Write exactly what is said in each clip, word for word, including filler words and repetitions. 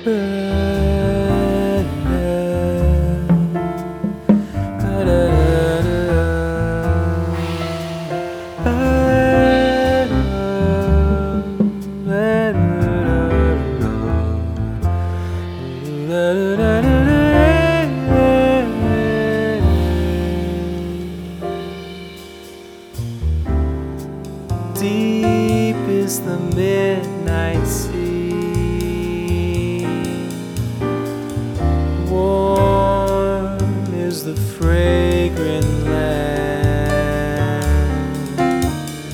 Deep is the midnight sea, warm is the fragrant land,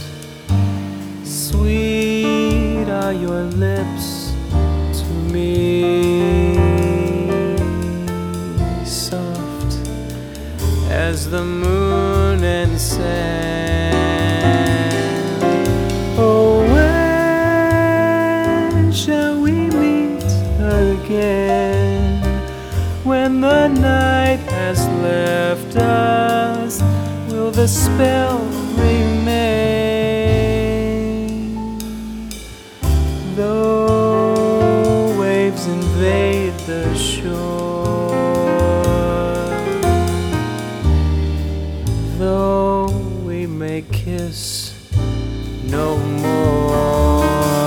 sweet are your lips to me, soft as the moon and sand. Oh, when shall we meet again? When the night has left us, will the spell remain? Though waves invade the shore, though we may kiss no more,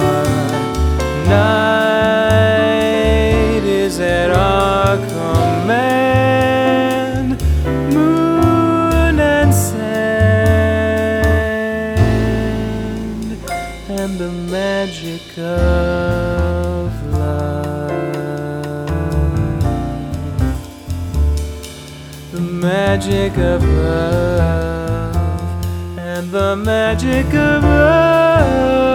night is at our command, moon and sand, and the magic of love, the magic of love, and the magic of love.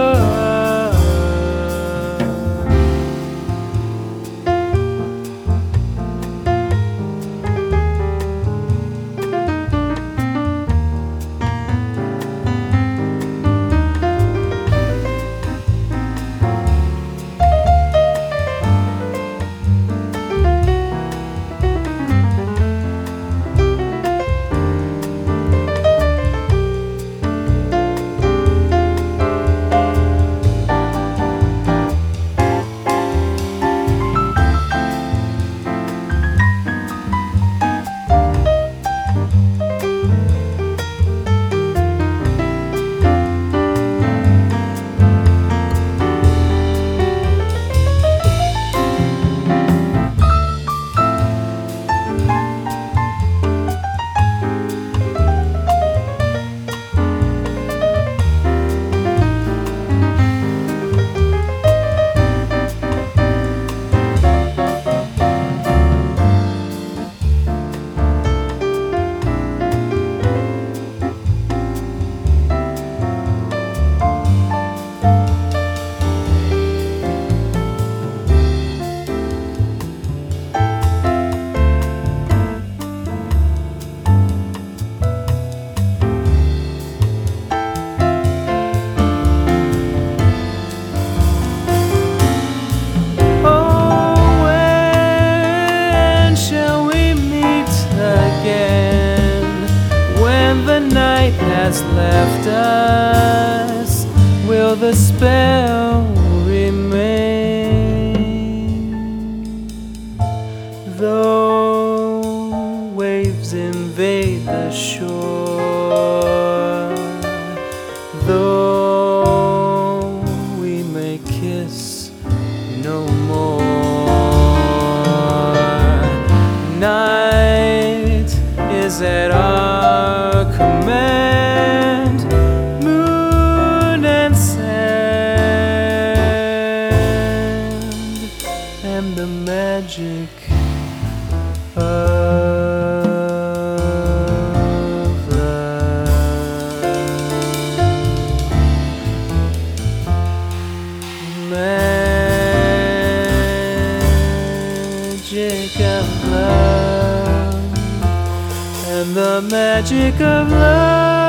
Has left us, will the spell remain? Though waves invade the shore, though we may kiss no more, night is at our command, moon and sand, and the magic of love, magic of love, and the magic of love.